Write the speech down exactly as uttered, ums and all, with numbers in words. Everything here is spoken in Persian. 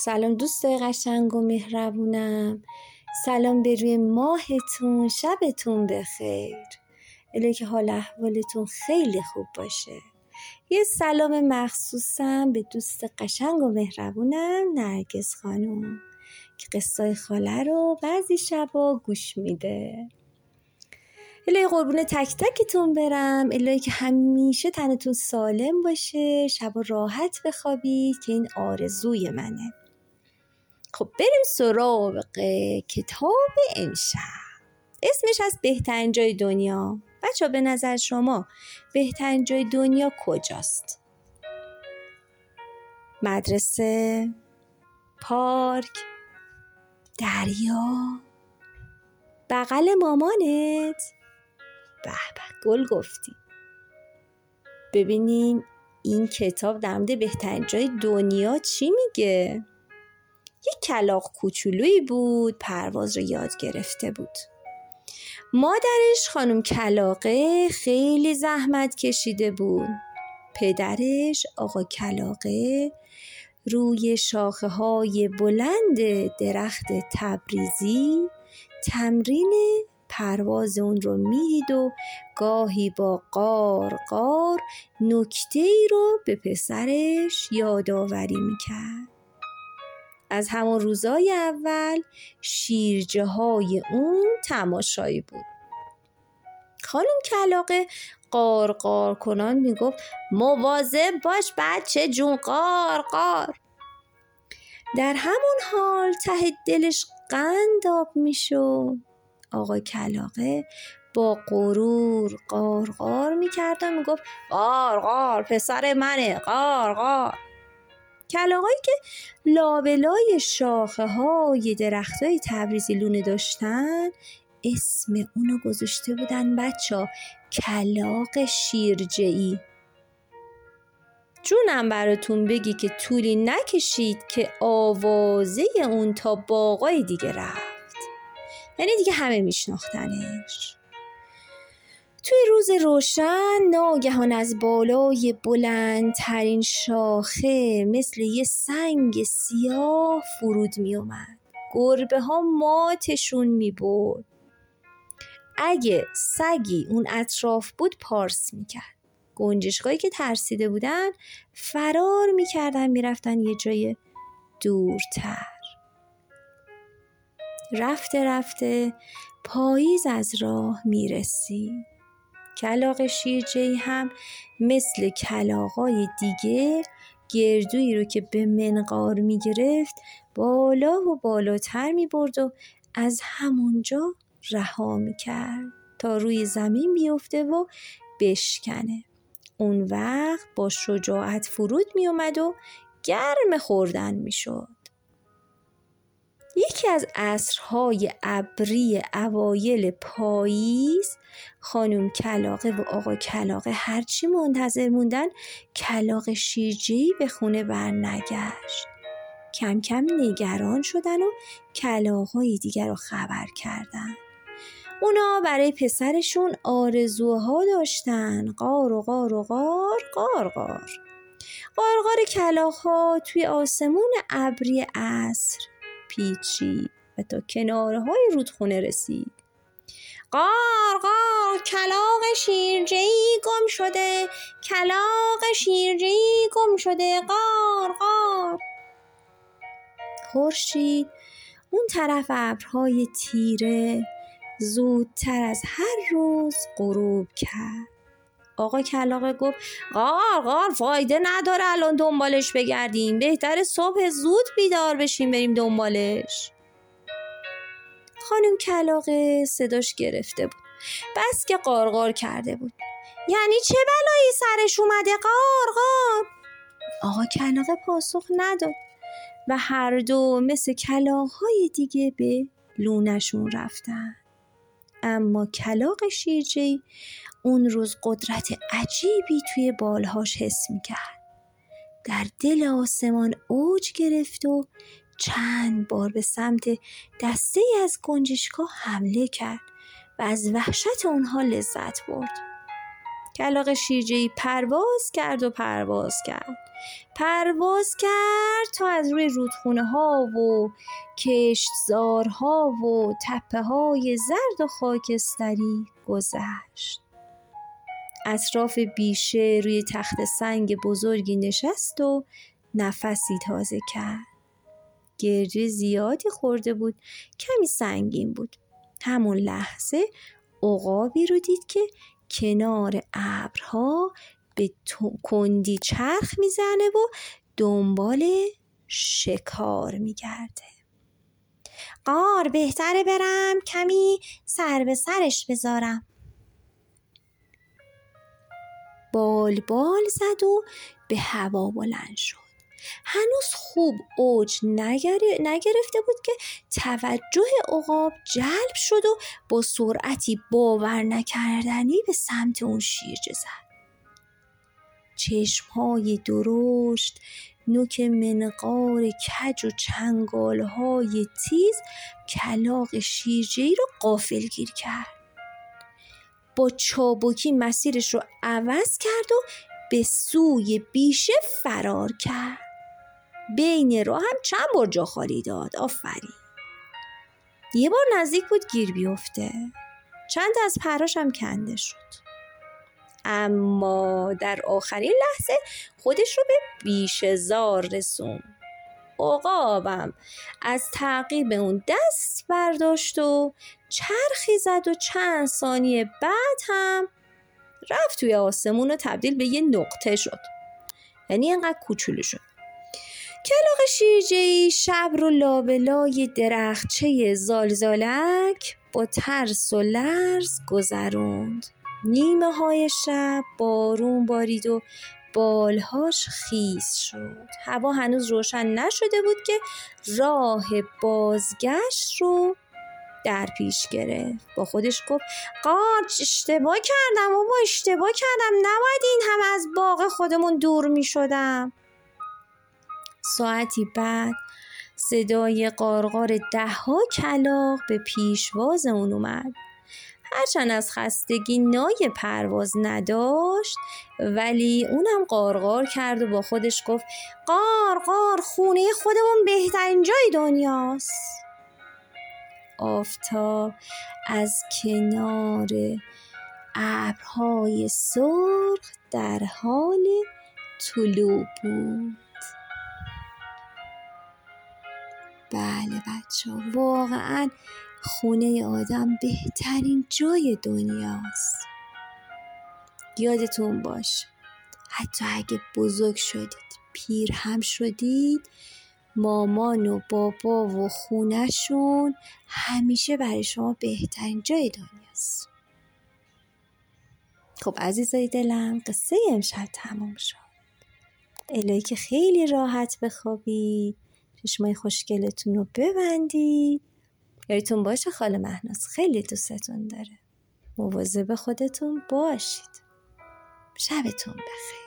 سلام دوستای قشنگ و مهربونم. سلام به روی ماهتون. شبتون بخیر. الهی که حال احوالتون خیلی خوب باشه. یه سلام مخصوصم به دوست قشنگ و مهربونم نرگس خانم که قصای خاله رو بعضی شبا گوش میده. الهی قربون تک تکتون برم. الهی که همیشه تنتون سالم باشه، شبا راحت بخوابید که این آرزوی منه. خب بریم سراغ کتاب امشب. اسمش از بهترین جای دنیا. بچه ها به نظر شما بهترین جای دنیا کجاست؟ مدرسه، پارک، دریا، بغل مامانت؟ به به گل گفتی. ببینیم این کتاب در مورد بهترین جای دنیا چی میگه؟ یک کلاغ کوچولویی بود، پرواز رو یاد گرفته بود. مادرش خانم کلاغه خیلی زحمت کشیده بود. پدرش آقا کلاغه روی شاخه های بلند درخت تبریزی تمرین پرواز اون رو میدید و گاهی با قار قار نکته‌ای رو به پسرش یادآوری میکرد. از همون روزای اول شیرجه های اون تماشایی بود. خانم کلاغه قار قار کنان میگفت مواظب باش بچه جون، قار قار. در همون حال ته دلش قند آب میشد. آقا کلاغه با غرور قار قار میکرد و میگفت قار قار پسر منه، قار قار. کلاغایی که لابلای شاخه های درخت های تبریزی لونه داشتن اسم اونو گذاشته بودن بچه ها کلاغ شیرجه‌ای. جونم براتون بگی که طولی نکشید که آوازه اون تا باغای دیگه رفت. یعنی دیگه همه میشناختنش. توی روز روشن ناگهان از بالای بلندترین شاخه مثل یه سنگ سیاه فرود می اومد. گربه ها ماتشون می برد. اگه سگی اون اطراف بود پارس می کرد. گنجشکایی که ترسیده بودن فرار می کردن می رفتن یه جای دورتر. رفته رفته پاییز از راه می رسید. کلاغ شیرجه‌ای هم مثل کلاغای دیگه گردویی رو که به منقار می گرفت بالا و بالاتر می برد و از همونجا رها می کرد تا روی زمین بیفته و بشکنه. اون وقت با شجاعت فرود می اومد و گرم خوردن می شد. یکی از عصرهای ابری اوایل پاییز خانم کلاغه و آقا کلاغه هرچی منتظر موندن کلاغ شیرجه‌ای به خونه بر نگشت. کم کم نگران شدن و کلاغ‌های دیگر رو خبر کردن. اونا برای پسرشون آرزوها داشتن. قار و قار و قار قار قار. قار قار کلاغ‌ها توی آسمون ابری عصر پیچید و تا کنارهای رودخونه رسید. قار قار کلاغ شیرجه‌ای گم شده، کلاغ شیرجه‌ای گم شده، قار قار. خورشید اون طرف ابرهای تیره زودتر از هر روز غروب کرد. آقا کلاغه گفت قار قار فایده نداره الان دنبالش بگردیم، بهتره صبح زود بیدار بشیم بریم دنبالش. خانم کلاغه صداش گرفته بود، بس که قار قار کرده بود. یعنی چه بلایی سرش اومده قار قار؟ آقا کلاغه پاسخ نداد و هر دو مثل کلاغ‌های دیگه به لونشون رفتن. اما کلاغ شیرجه‌ای اون روز قدرت عجیبی توی بالهاش حس می‌کرد. در دل آسمان اوج گرفت و چند بار به سمت دسته‌ای از گنجشک‌ها حمله کرد و از وحشت اونها لذت برد. کلاغ شیرجه‌ای پرواز کرد و پرواز کرد پرواز کرد تا از روی رودخونه ها و کشتزارها و تپه های زرد و خاکستری گذشت. اطراف بیشه روی تخت سنگ بزرگی نشست و نفسی تازه کرد. گرجه زیادی خورده بود، کمی سنگین بود. همون لحظه عقابی رو دید که کنار ابرها به کندی چرخ میزنه و دنبال شکار میگرده. قار بهتره برم کمی سر به سرش بذارم. بال بال زد و به هوا بلند شد. هنوز خوب اوج نگرفته بود که توجه عقاب جلب شد و با سرعتی باور نکردنی به سمت اون شیرجه زد. چشمهای درشت، نوک منقار کج و چنگالهای تیز کلاغ شیرجه‌ای رو غافلگیر کرد. با چابکی مسیرش رو عوض کرد و به سوی بیشه فرار کرد. بین راه هم چند بار جا خالی داد. آفرین. یه بار نزدیک بود گیر بیفته. چند از پراش هم کنده شد. اما در آخرین لحظه خودش رو به بیشه زار رسوند. عقابم از تعقیب اون دست برداشت و چرخی زد و چند ثانیه بعد هم رفت توی آسمون و تبدیل به یه نقطه شد. یعنی اینقدر کوچولو شد. کلاغ شیرجه‌ای شب رو لابلای درختچه زالزالک با ترس و لرز گذروند. نیمه های شب بارون بارید و بالهاش خیس شد. هوا هنوز روشن نشده بود که راه بازگشت رو در پیش گرفت. با خودش گفت قارچ اشتباه کردم و با اشتباه کردم، نباید این هم از باغ خودمون دور می شدم. ساعتی بعد صدای قارقار ده ها کلاغ به پیشواز اون اومد. هرچند از خستگی نای پرواز نداشت ولی اونم قارقار کرد و با خودش گفت قارقار خونه خودمون بهترین جای دنیاست. آفتاب از کنار ابرهای سرخ در حال طلوع بود. بله بچه ها، واقعا خونه آدم بهترین جای دنیاست. یادتون باشه حتی اگه بزرگ شدید، پیر هم شدید، مامان و بابا و خونهشون همیشه برای شما بهترین جای دنیاست. خب عزیزای دلم، قصه امشب تمام شد. الهی که خیلی راحت بخوابید، چشمای خوشگلتون رو ببندید. یادتون باشه خاله مهناز خیلی دوستتون داره. مواظب خودتون باشید. شبتون بخیر.